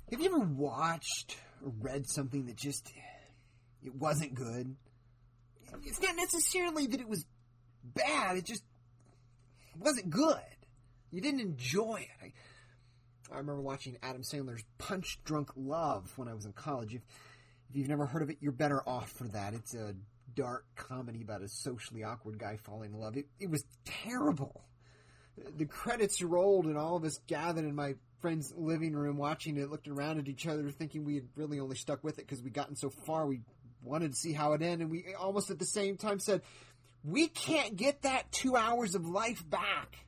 Have you ever watched or read something that just, it wasn't good? It's not necessarily that it was bad, it just wasn't good. You didn't enjoy it. I remember watching Adam Sandler's Punch Drunk Love when I was in college. If you've never heard of it, you're better off for that. It's a dark comedy about a socially awkward guy falling in love. It was terrible. The credits rolled and all of us gathered in my friend's living room watching it, looked around at each other thinking we had really only stuck with it because we'd gotten so far we wanted to see how it ended. And we almost at the same time said, we can't get that 2 hours of life back.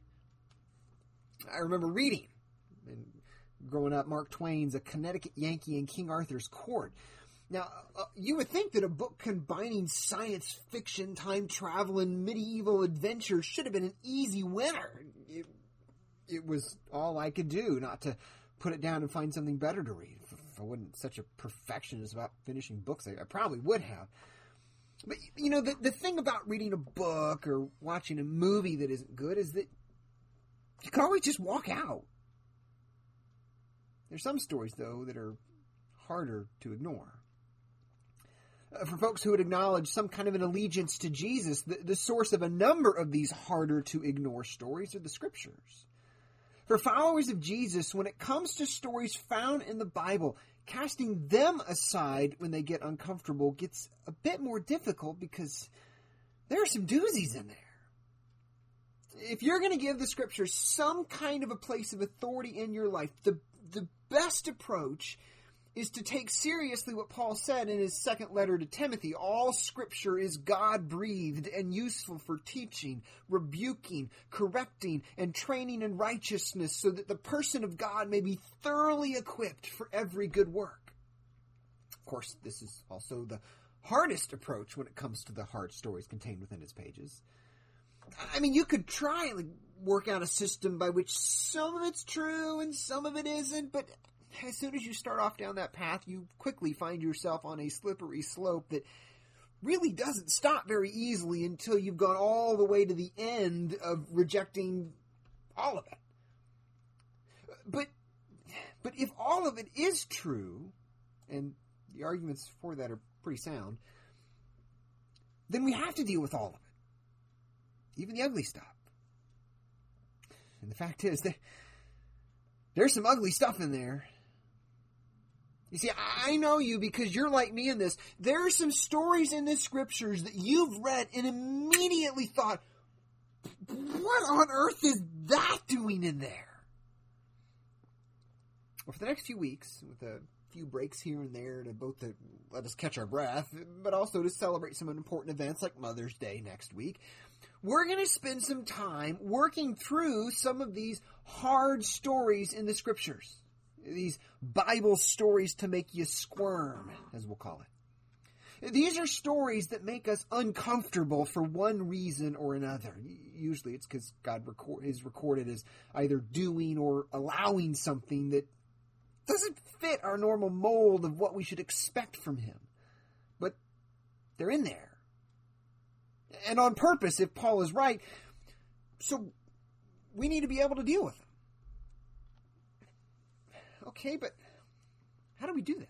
I remember reading, and growing up, Mark Twain's A Connecticut Yankee in King Arthur's Court. Now, you would think that a book combining science fiction, time travel, and medieval adventure should have been an easy winner. It was all I could do not to put it down and find something better to read. If I wasn't such a perfectionist about finishing books, I probably would have. But, you know, the thing about reading a book or watching a movie that isn't good is that you can always just walk out. There's some stories, though, that are harder to ignore. For folks who would acknowledge some kind of an allegiance to Jesus, the source of a number of these harder-to-ignore stories are the Scriptures. For followers of Jesus, when it comes to stories found in the Bible, casting them aside when they get uncomfortable gets a bit more difficult because there are some doozies in there. If you're going to give the Scriptures some kind of a place of authority in your life, the best approach is to take seriously what Paul said in his second letter to Timothy. All Scripture is God-breathed and useful for teaching, rebuking, correcting, and training in righteousness, so that the person of God may be thoroughly equipped for every good work. Of course, this is also the hardest approach when it comes to the hard stories contained within its pages. I mean, you could try and work out a system by which some of it's true and some of it isn't, but as soon as you start off down that path, you quickly find yourself on a slippery slope that really doesn't stop very easily until you've gone all the way to the end of rejecting all of it. But if all of it is true, and the arguments for that are pretty sound, then we have to deal with all of it, even the ugly stuff. And the fact is that there's some ugly stuff in there. You see, I know you because you're like me in this. There are some stories in the Scriptures that you've read and immediately thought, what on earth is that doing in there? Well, for the next few weeks, with a few breaks here and there to both to let us catch our breath, but also to celebrate some important events like Mother's Day next week, we're going to spend some time working through some of these hard stories in the Scriptures. These Bible stories to make you squirm, as we'll call it. These are stories that make us uncomfortable for one reason or another. Usually it's because God is recorded as either doing or allowing something that doesn't fit our normal mold of what we should expect from Him. But they're in there. And on purpose, if Paul is right. So we need to be able to deal with them. Okay, but how do we do that?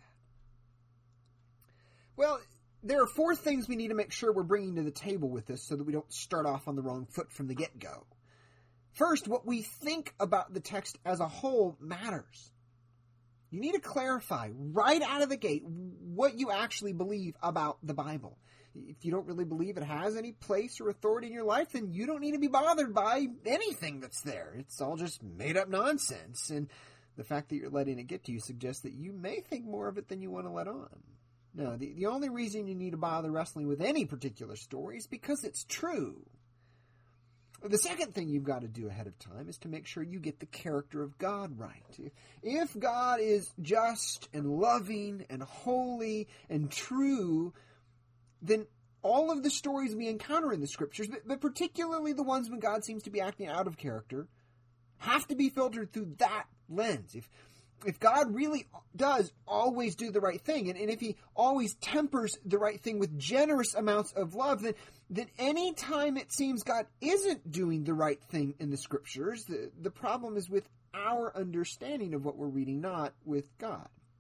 Well, there are 4 things we need to make sure we're bringing to the table with this so that we don't start off on the wrong foot from the get-go. First, what we think about the text as a whole matters. You need to clarify right out of the gate what you actually believe about the Bible. If you don't really believe it has any place or authority in your life, then you don't need to be bothered by anything that's there. It's all just made-up nonsense, and the fact that you're letting it get to you suggests that you may think more of it than you want to let on. No, the only reason you need to bother wrestling with any particular story is because it's true. The second thing you've got to do ahead of time is to make sure you get the character of God right. If God is just and loving and holy and true, then all of the stories we encounter in the Scriptures, but particularly the ones when God seems to be acting out of character, have to be filtered through that lens. If God really does always do the right thing, and if He always tempers the right thing with generous amounts of love, then any time it seems God isn't doing the right thing in the Scriptures, the problem is with our understanding of what we're reading, not with God.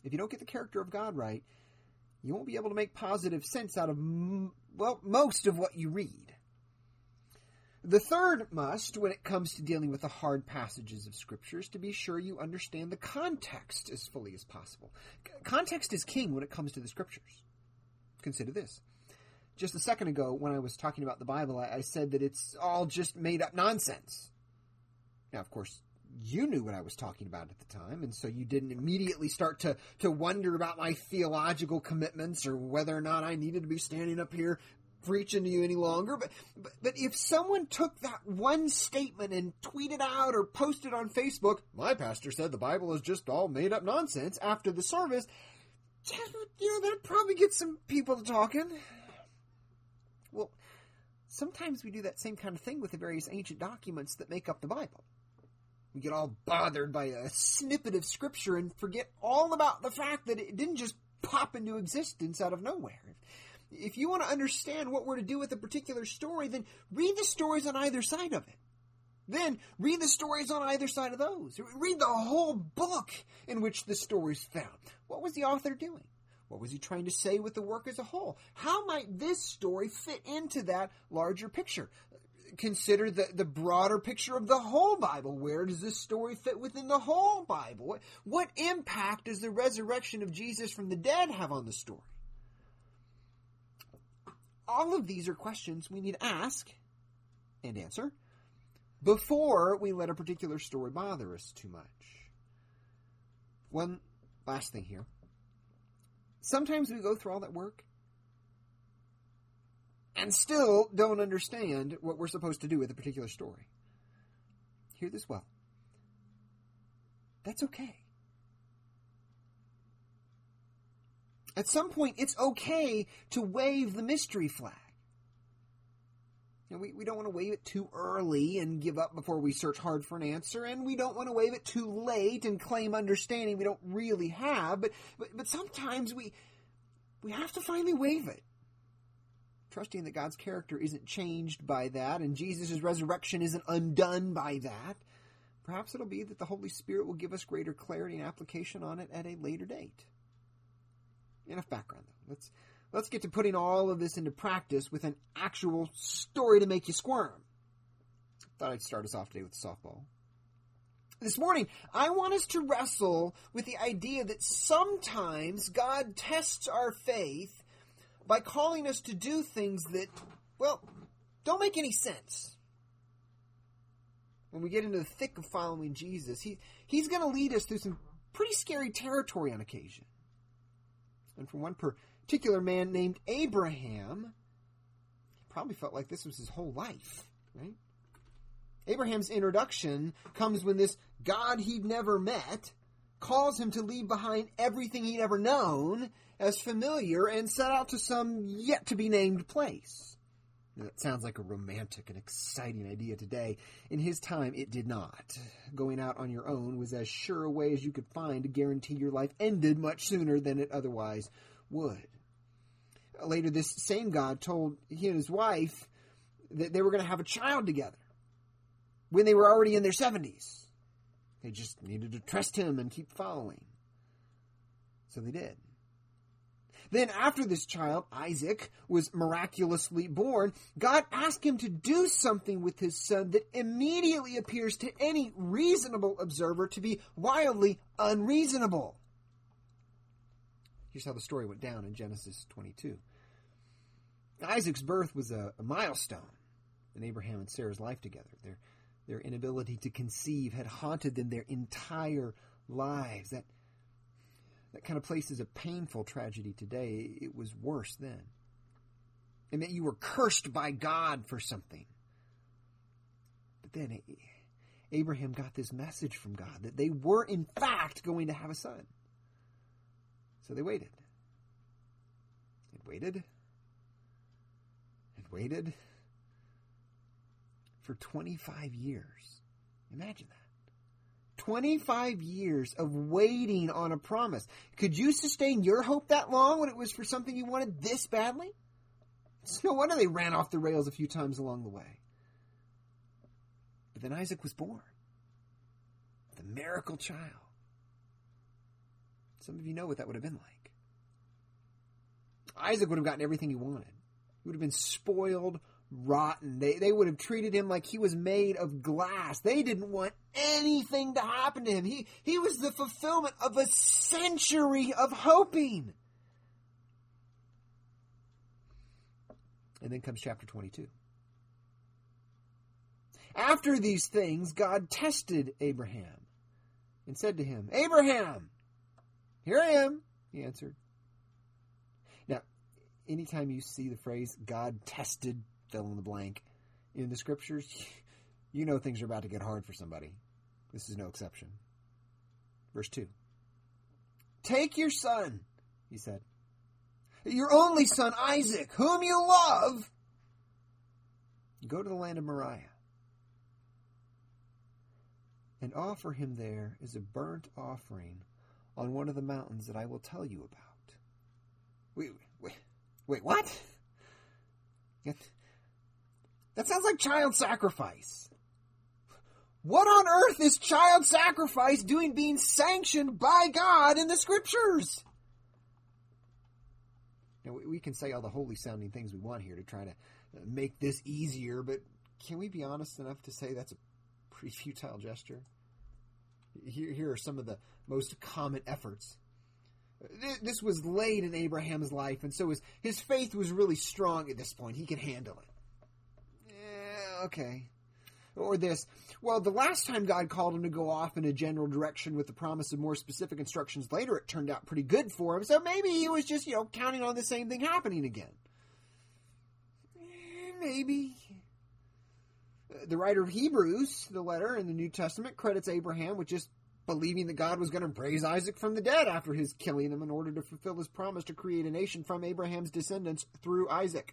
If you don't get the character of God right, you won't be able to make positive sense out of, most of what you read. The third must, when it comes to dealing with the hard passages of Scripture, is to be sure you understand the context as fully as possible. Context is king when it comes to the Scriptures. Consider this. Just a second ago, when I was talking about the Bible, I said that it's all just made-up nonsense. Now, of course, you knew what I was talking about at the time, and so you didn't immediately start to wonder about my theological commitments or whether or not I needed to be standing up here preaching to you any longer. But if someone took that one statement and tweeted out or posted on Facebook, my pastor said the Bible is just all made-up nonsense after the service, that'd probably get some people talking. Well, sometimes we do that same kind of thing with the various ancient documents that make up the Bible. We get all bothered by a snippet of Scripture and forget all about the fact that it didn't just pop into existence out of nowhere. If you want to understand what we're to do with a particular story, then read the stories on either side of it. Then read the stories on either side of those. Read the whole book in which the story's found. What was the author doing? What was he trying to say with the work as a whole? How might this story fit into that larger picture? Consider the broader picture of the whole Bible. Where does this story fit within the whole Bible? What impact does the resurrection of Jesus from the dead have on the story? All of these are questions we need to ask and answer before we let a particular story bother us too much. One last thing here. Sometimes we go through all that work and still don't understand what we're supposed to do with a particular story. Hear this well. That's okay. At some point, it's okay to wave the mystery flag. We don't want to wave it too early and give up before we search hard for an answer, and we don't want to wave it too late and claim understanding we don't really have, but sometimes we have to finally wave it, trusting that God's character isn't changed by that, and Jesus' resurrection isn't undone by that. Perhaps it'll be that the Holy Spirit will give us greater clarity and application on it at a later date. Enough background, though. Let's get to putting all of this into practice with an actual story to make you squirm. Thought I'd start us off today with softball. This morning, I want us to wrestle with the idea that sometimes God tests our faith by calling us to do things that, don't make any sense. When we get into the thick of following Jesus, he's going to lead us through some pretty scary territory on occasion. And for one particular man named Abraham, he probably felt like this was his whole life, right? Abraham's introduction comes when this God he'd never met calls him to leave behind everything he'd ever known as familiar and set out to some yet-to-be-named place. Now, that sounds like a romantic and exciting idea today. In his time, it did not. Going out on your own was as sure a way as you could find to guarantee your life ended much sooner than it otherwise would. Later, this same God told he and his wife that they were going to have a child together when they were already in their 70s. They just needed to trust him and keep following. So they did. Then after this child, Isaac, was miraculously born, God asked him to do something with his son that immediately appears to any reasonable observer to be wildly unreasonable. Here's how the story went down in Genesis 22. Isaac's birth was a milestone in Abraham and Sarah's life together. Their inability to conceive had haunted them their entire lives. That kind of place is a painful tragedy today. It was worse then. It meant you were cursed by God for something. But then Abraham got this message from God that they were in fact going to have a son. So they waited. And waited. And waited. For 25 years. Imagine that. 25 years of waiting on a promise. Could you sustain your hope that long when it was for something you wanted this badly? It's no wonder they ran off the rails a few times along the way. But then Isaac was born. The miracle child. Some of you know what that would have been like. Isaac would have gotten everything he wanted. He would have been spoiled rotten. They would have treated him like he was made of glass. They didn't want anything to happen to him. He was the fulfillment of a century of hoping. And then comes chapter 22. After these things, God tested Abraham and said to him, "Abraham!" "Here I am," he answered. Now, anytime you see the phrase, "God tested," fill in the blank, in the scriptures, you know things are about to get hard for somebody. This is no exception. Verse 2. "Take your son," he said, "your only son Isaac, whom you love, go to the land of Moriah and offer him there as a burnt offering on one of the mountains that I will tell you about." Wait, what? That sounds like child sacrifice. What on earth is child sacrifice being sanctioned by God in the scriptures? Now, we can say all the holy sounding things we want here to try to make this easier, but can we be honest enough to say that's a pretty futile gesture? Here are some of the most common efforts. This was late in Abraham's life, and so his faith was really strong at this point. He could handle it. Okay. Or this, well, the last time God called him to go off in a general direction with the promise of more specific instructions later, it turned out pretty good for him, so maybe he was just, counting on the same thing happening again. Maybe. The writer of Hebrews, the letter in the New Testament, credits Abraham with just believing that God was going to raise Isaac from the dead after his killing him in order to fulfill his promise to create a nation from Abraham's descendants through Isaac.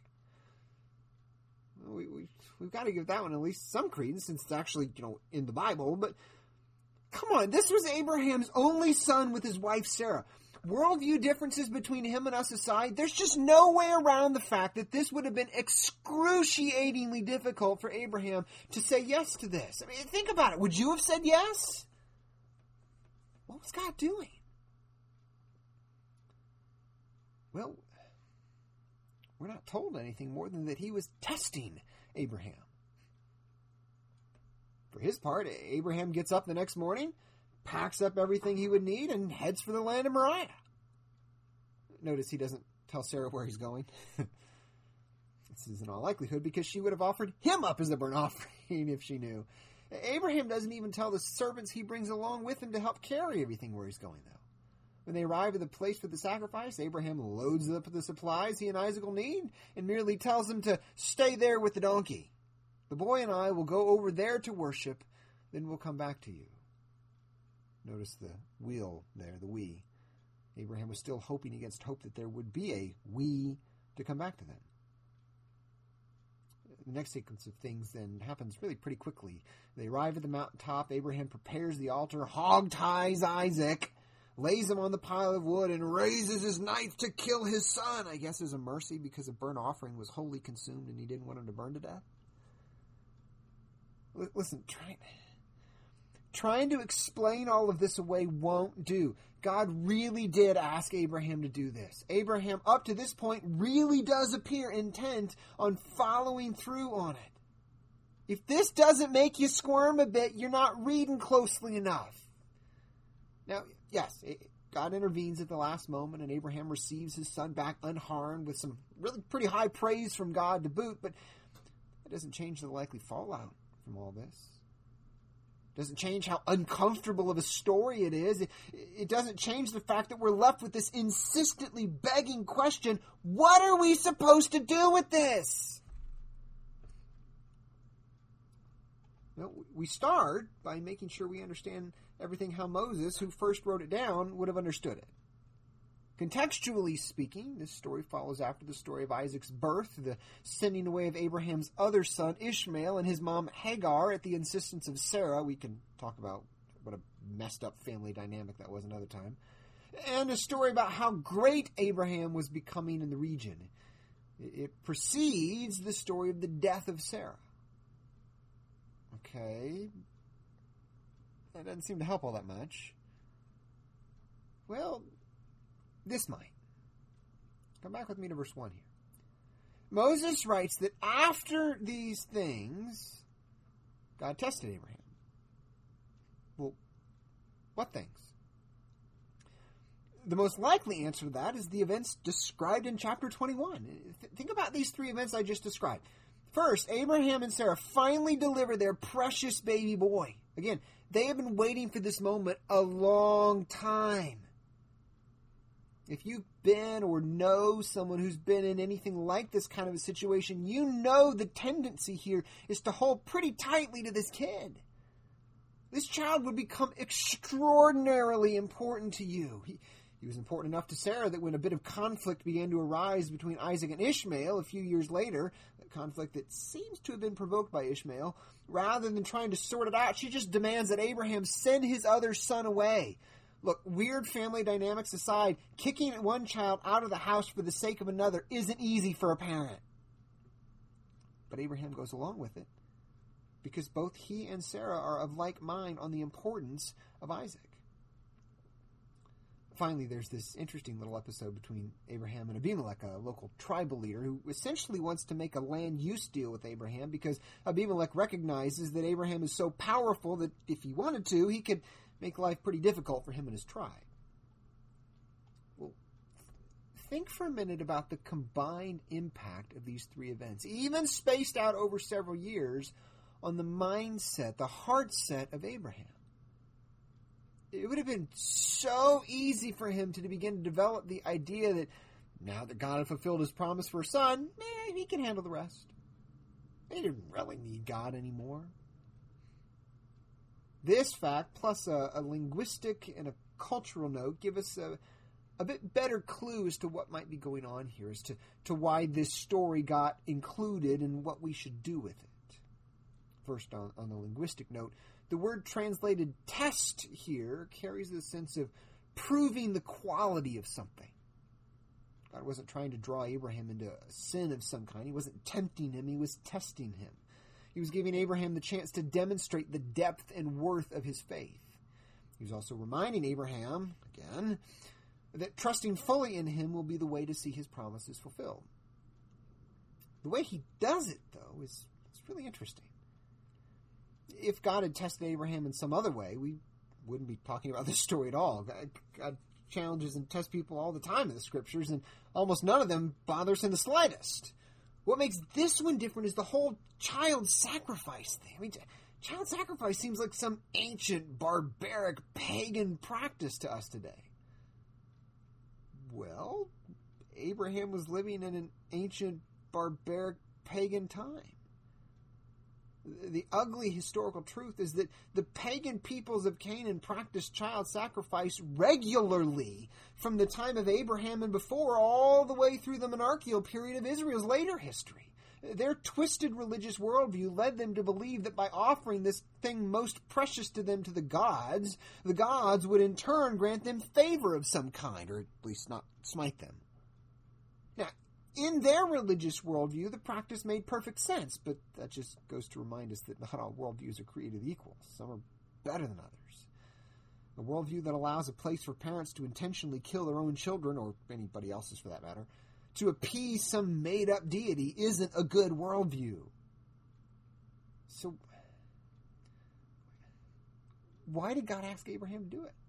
We've got to give that one at least some credence since it's actually, in the Bible. But come on, this was Abraham's only son with his wife Sarah. Worldview differences between him and us aside, there's just no way around the fact that this would have been excruciatingly difficult for Abraham to say yes to this. I mean, think about it. Would you have said yes? What was God doing? Well, we're not told anything more than that he was testing Abraham. For his part, Abraham gets up the next morning, packs up everything he would need, and heads for the land of Moriah. Notice he doesn't tell Sarah where he's going. This is in all likelihood because she would have offered him up as a burnt offering if she knew. Abraham doesn't even tell the servants he brings along with him to help carry everything where he's going, though. When they arrive at the place for the sacrifice, Abraham loads up the supplies he and Isaac will need and merely tells them to stay there with the donkey. The boy and I will go over there to worship, then we'll come back to you. Notice the wheel there, the we. Abraham was still hoping against hope that there would be a we to come back to them. The next sequence of things then happens really pretty quickly. They arrive at the mountaintop. Abraham prepares the altar, hog-ties Isaac, lays him on the pile of wood, and raises his knife to kill his son. I guess as a mercy because a burnt offering was wholly consumed and he didn't want him to burn to death. Listen, trying to explain all of this away won't do. God really did ask Abraham to do this. Abraham, up to this point, really does appear intent on following through on it. If this doesn't make you squirm a bit, you're not reading closely enough. Now, yes, God intervenes at the last moment, and Abraham receives his son back unharmed with some really pretty high praise from God to boot, but it doesn't change the likely fallout from all this. It doesn't change how uncomfortable of a story it is. It doesn't change the fact that we're left with this insistently begging question, what are we supposed to do with this? Well, we start by making sure we understand everything how Moses, who first wrote it down, would have understood it. Contextually speaking, this story follows after the story of Isaac's birth, the sending away of Abraham's other son, Ishmael, and his mom, Hagar, at the insistence of Sarah. We can talk about what a messed up family dynamic that was another time. And a story about how great Abraham was becoming in the region. It precedes the story of the death of Sarah. Okay. That doesn't seem to help all that much. Well, this might. Come back with me to verse 1 here. Moses writes that after these things, God tested Abraham. Well, what things? The most likely answer to that is the events described in chapter 21. Think about these three events I just described. First, Abraham and Sarah finally deliver their precious baby boy. Again, they have been waiting for this moment a long time. If you've been or know someone who's been in anything like this kind of a situation, you know the tendency here is to hold pretty tightly to this kid. This child would become extraordinarily important to you. He was important enough to Sarah that when a bit of conflict began to arise between Isaac and Ishmael a few years later, a conflict that seems to have been provoked by Ishmael, rather than trying to sort it out, she just demands that Abraham send his other son away. Look, weird family dynamics aside, kicking one child out of the house for the sake of another isn't easy for a parent. But Abraham goes along with it, because both he and Sarah are of like mind on the importance of Isaac. Finally, there's this interesting little episode between Abraham and Abimelech, a local tribal leader who essentially wants to make a land use deal with Abraham because Abimelech recognizes that Abraham is so powerful that if he wanted to, he could make life pretty difficult for him and his tribe. Well, think for a minute about the combined impact of these three events, even spaced out over several years, on the mindset, the heart set of Abraham. It would have been so easy for him to begin to develop the idea that now that God had fulfilled his promise for a son, he can handle the rest. They didn't really need God anymore. This fact, plus a linguistic and a cultural note, give us a bit better clue as to what might be going on here, as to why this story got included and what we should do with it. First, on the linguistic note, the word translated test here carries the sense of proving the quality of something. God wasn't trying to draw Abraham into a sin of some kind. He wasn't tempting him. He was testing him. He was giving Abraham the chance to demonstrate the depth and worth of his faith. He was also reminding Abraham, again, that trusting fully in him will be the way to see his promises fulfilled. The way he does it, though, is really interesting. If God had tested Abraham in some other way, we wouldn't be talking about this story at all. God challenges and tests people all the time in the scriptures, and almost none of them bothers in the slightest. What makes this one different is the whole child sacrifice thing. I mean, child sacrifice seems like some ancient, barbaric, pagan practice to us today. Well, Abraham was living in an ancient, barbaric, pagan time. The ugly historical truth is that the pagan peoples of Canaan practiced child sacrifice regularly from the time of Abraham and before, all the way through the monarchical period of Israel's later history. Their twisted religious worldview led them to believe that by offering this thing most precious to them to the gods would in turn grant them favor of some kind, or at least not smite them. Now, in their religious worldview, the practice made perfect sense, but that just goes to remind us that not all worldviews are created equal. Some are better than others. A worldview that allows a place for parents to intentionally kill their own children, or anybody else's for that matter, to appease some made-up deity isn't a good worldview. So, why did God ask Abraham to do it?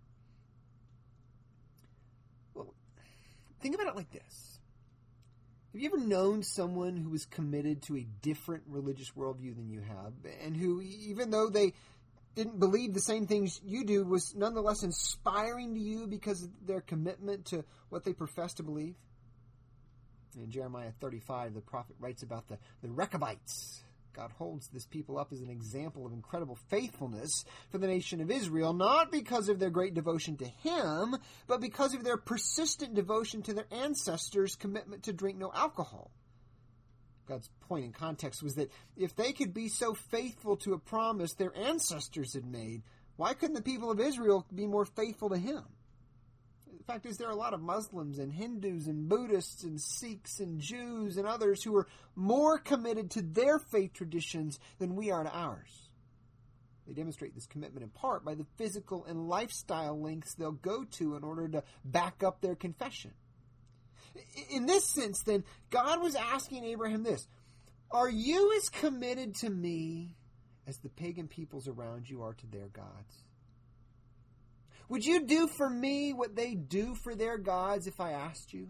Well, think about it like this. Have you ever known someone who was committed to a different religious worldview than you have, and who, even though they didn't believe the same things you do, was nonetheless inspiring to you because of their commitment to what they profess to believe? In Jeremiah 35, the prophet writes about the Rechabites. God holds this people up as an example of incredible faithfulness for the nation of Israel, not because of their great devotion to him, but because of their persistent devotion to their ancestors' commitment to drink no alcohol. God's point in context was that if they could be so faithful to a promise their ancestors had made, why couldn't the people of Israel be more faithful to him? The fact is, there are a lot of Muslims and Hindus and Buddhists and Sikhs and Jews and others who are more committed to their faith traditions than we are to ours. They demonstrate this commitment in part by the physical and lifestyle lengths they'll go to in order to back up their confession. In this sense, then, God was asking Abraham this: are you as committed to me as the pagan peoples around you are to their gods? Would you do for me what they do for their gods if I asked you?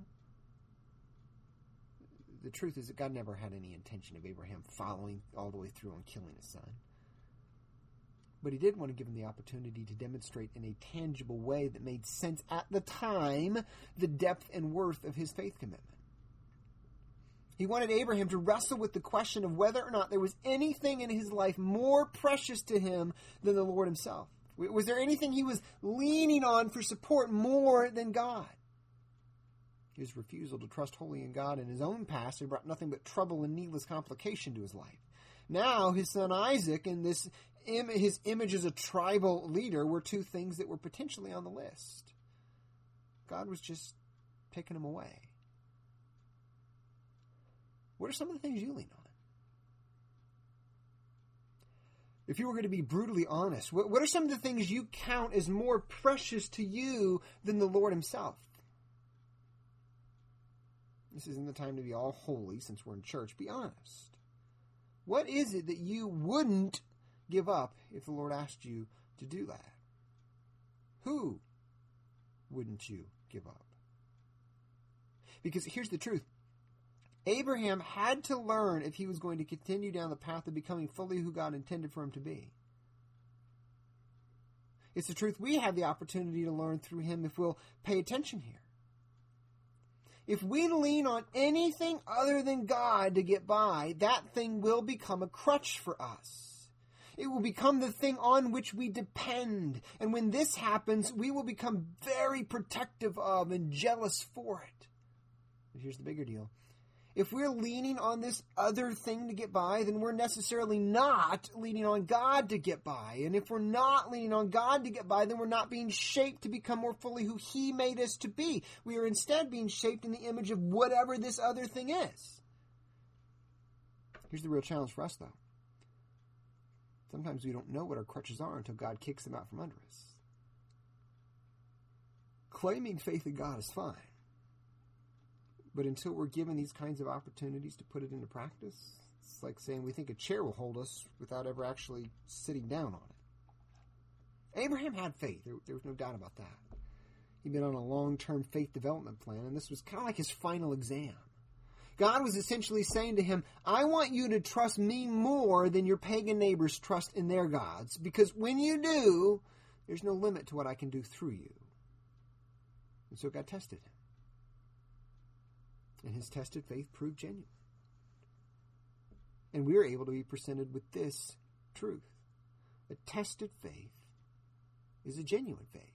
The truth is that God never had any intention of Abraham following all the way through on killing his son. But he did want to give him the opportunity to demonstrate in a tangible way that made sense at the time the depth and worth of his faith commitment. He wanted Abraham to wrestle with the question of whether or not there was anything in his life more precious to him than the Lord himself. Was there anything he was leaning on for support more than God? His refusal to trust wholly in God in his own past had brought nothing but trouble and needless complication to his life. Now, his son Isaac and his image as a tribal leader were two things that were potentially on the list. God was just picking them away. What are some of the things you lean on? If you were going to be brutally honest, what are some of the things you count as more precious to you than the Lord himself? This isn't the time to be all holy since we're in church. Be honest. What is it that you wouldn't give up if the Lord asked you to do that? Who wouldn't you give up? Because here's the truth. Abraham had to learn if he was going to continue down the path of becoming fully who God intended for him to be. It's the truth we have the opportunity to learn through him if we'll pay attention here. If we lean on anything other than God to get by, that thing will become a crutch for us. It will become the thing on which we depend. And when this happens, we will become very protective of and jealous for it. But here's the bigger deal. If we're leaning on this other thing to get by, then we're necessarily not leaning on God to get by. And if we're not leaning on God to get by, then we're not being shaped to become more fully who he made us to be. We are instead being shaped in the image of whatever this other thing is. Here's the real challenge for us, though. Sometimes we don't know what our crutches are until God kicks them out from under us. Claiming faith in God is fine. But until we're given these kinds of opportunities to put it into practice, it's like saying we think a chair will hold us without ever actually sitting down on it. Abraham had faith. There was no doubt about that. He'd been on a long-term faith development plan, and this was kind of like his final exam. God was essentially saying to him, I want you to trust me more than your pagan neighbors trust in their gods, because when you do, there's no limit to what I can do through you. And so God tested him. And his tested faith proved genuine. And we are able to be presented with this truth. A tested faith is a genuine faith.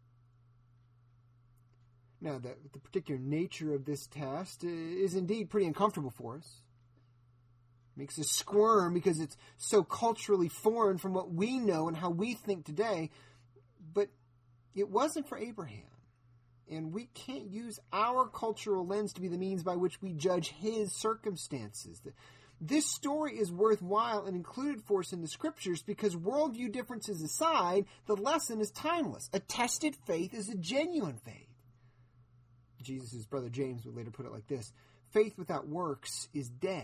Now, the particular nature of this test is indeed pretty uncomfortable for us. It makes us squirm because it's so culturally foreign from what we know and how we think today. But it wasn't for Abraham. And we can't use our cultural lens to be the means by which we judge his circumstances. This story is worthwhile and included for us in the scriptures because worldview differences aside, the lesson is timeless. A tested faith is a genuine faith. Jesus' brother James would later put it like this: faith without works is dead.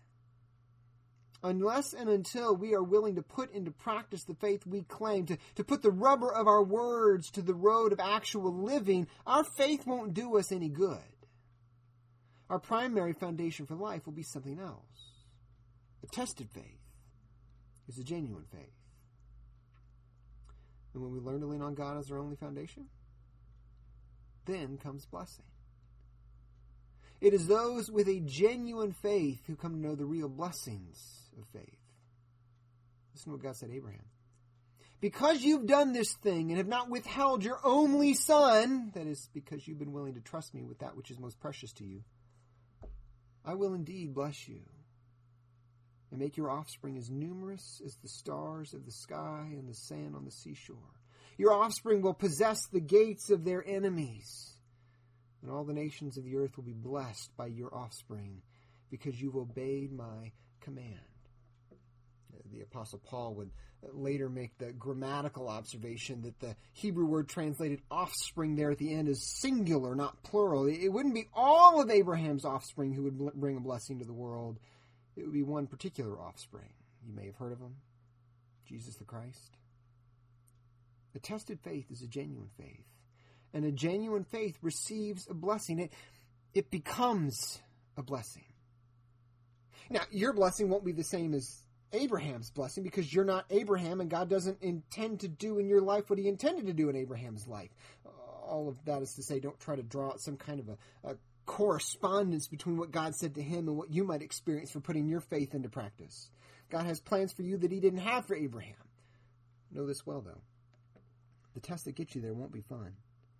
Unless and until we are willing to put into practice the faith we claim, to put the rubber of our words to the road of actual living, our faith won't do us any good. Our primary foundation for life will be something else. A tested faith is a genuine faith. And when we learn to lean on God as our only foundation, then comes blessing. It is those with a genuine faith who come to know the real blessings of faith. Listen to what God said to Abraham. Because you've done this thing and have not withheld your only son, that is, because you've been willing to trust me with that which is most precious to you, I will indeed bless you and make your offspring as numerous as the stars of the sky and the sand on the seashore. Your offspring will possess the gates of their enemies, and all the nations of the earth will be blessed by your offspring because you've obeyed my command. The Apostle Paul would later make the grammatical observation that the Hebrew word translated offspring there at the end is singular, not plural. It wouldn't be all of Abraham's offspring who would bring a blessing to the world. It would be one particular offspring. You may have heard of him, Jesus the Christ. A tested faith is a genuine faith. And a genuine faith receives a blessing. It becomes a blessing. Now, your blessing won't be the same as Abraham's blessing because you're not Abraham and God doesn't intend to do in your life what he intended to do in Abraham's life. All of that is to say, don't try to draw out some kind of a correspondence between what God said to him and what you might experience for putting your faith into practice. God has plans for you that he didn't have for Abraham. Know this well, though. The test that gets you there won't be fun.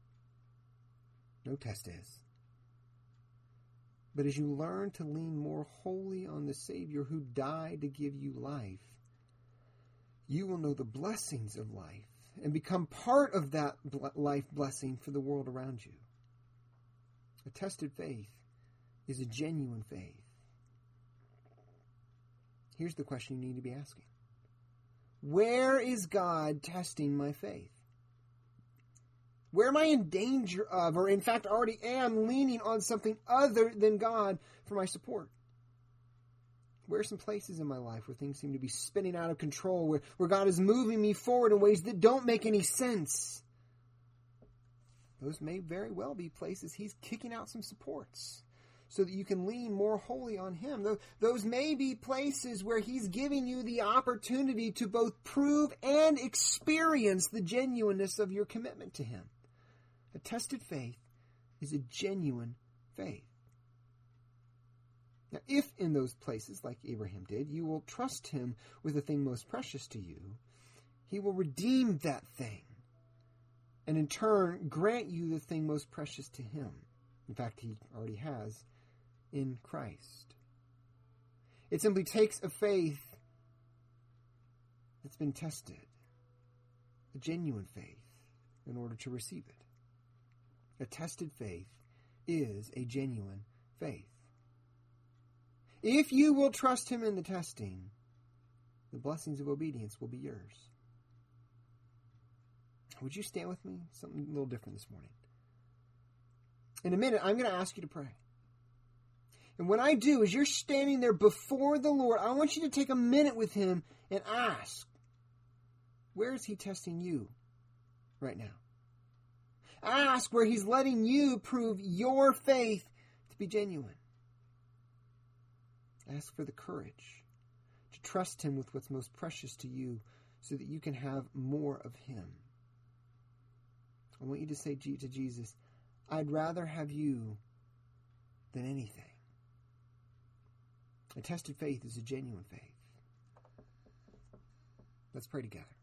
No test is. But as you learn to lean more wholly on the Savior who died to give you life, you will know the blessings of life and become part of that life blessing for the world around you. A tested faith is a genuine faith. Here's the question you need to be asking. Where is God testing my faith? Where am I in danger of, or in fact already am, leaning on something other than God for my support? Where are some places in my life where things seem to be spinning out of control, where God is moving me forward in ways that don't make any sense? Those may very well be places he's kicking out some supports so that you can lean more wholly on him. Those may be places where he's giving you the opportunity to both prove and experience the genuineness of your commitment to him. A tested faith is a genuine faith. Now, if in those places, like Abraham did, you will trust him with the thing most precious to you, he will redeem that thing and in turn grant you the thing most precious to him. In fact, he already has in Christ. It simply takes a faith that's been tested, a genuine faith, in order to receive it. A tested faith is a genuine faith. If you will trust him in the testing, the blessings of obedience will be yours. Would you stand with me? Something a little different this morning. In a minute, I'm going to ask you to pray. And what I do is you're standing there before the Lord. I want you to take a minute with him and ask, where is he testing you right now? Ask where he's letting you prove your faith to be genuine. Ask for the courage to trust him with what's most precious to you so that you can have more of him. I want you to say to Jesus, I'd rather have you than anything. A tested faith is a genuine faith. Let's pray together.